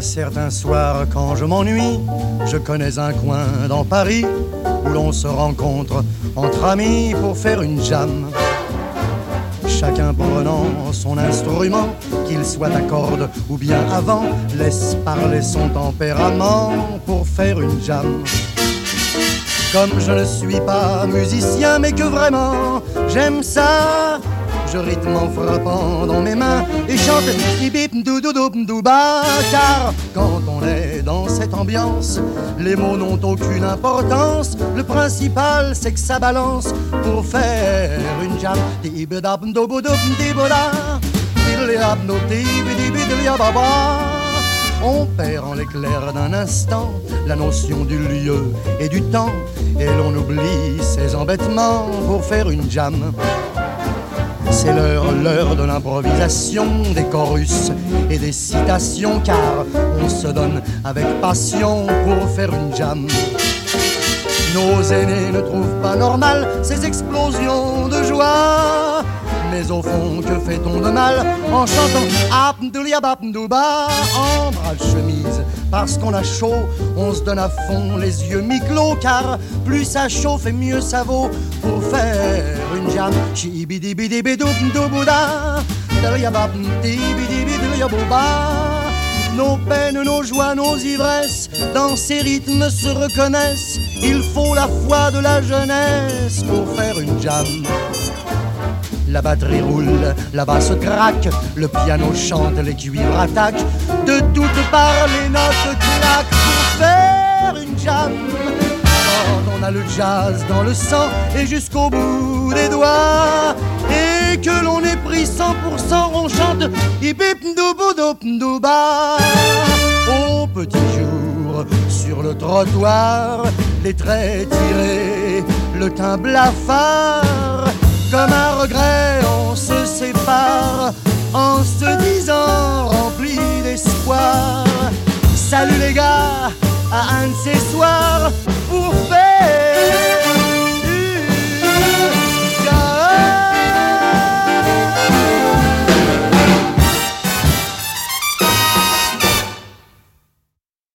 certains soirs quand je m'ennuie, je connais un coin dans Paris où l'on se rencontre entre amis pour faire une jam. Chacun prenant son instrument, qu'il soit à cordes ou bien à vent, laisse parler son tempérament pour faire une jam. Comme je ne suis pas musicien mais que vraiment j'aime ça, je rythme en frappant dans mes mains et chante bip-dou-dou-dou-dou-ba. Car quand on est dans cette ambiance, les mots n'ont aucune importance. Le principal c'est que ça balance pour faire une jam. On perd en l'éclair d'un instant la notion du lieu et du temps, et l'on oublie ses embêtements pour faire une jam. C'est l'heure de l'improvisation, des chorus et des citations, car on se donne avec passion pour faire une jam. Nos aînés ne trouvent pas normal ces explosions de joie, mais au fond, que fait-on de mal en chantant Abdouliababdouba en bras de chemise? Parce qu'on a chaud, on se donne à fond, les yeux mi-clos, car plus ça chauffe et mieux ça vaut pour faire une jam. Nos peines, nos joies, nos ivresses, dans ces rythmes se reconnaissent. Il faut la foi de la jeunesse pour faire une jam. La batterie roule, la basse craque, le piano chante, les cuivres attaquent. De toutes parts les notes claquent pour faire une jam. Quand on a le jazz dans le sang et jusqu'au bout des doigts, et que l'on est pris 100%, on chante Ibip-ndouboudoup-ndouba. Au petit jour, sur le trottoir, les traits tirés, le teint blafard, comme un regret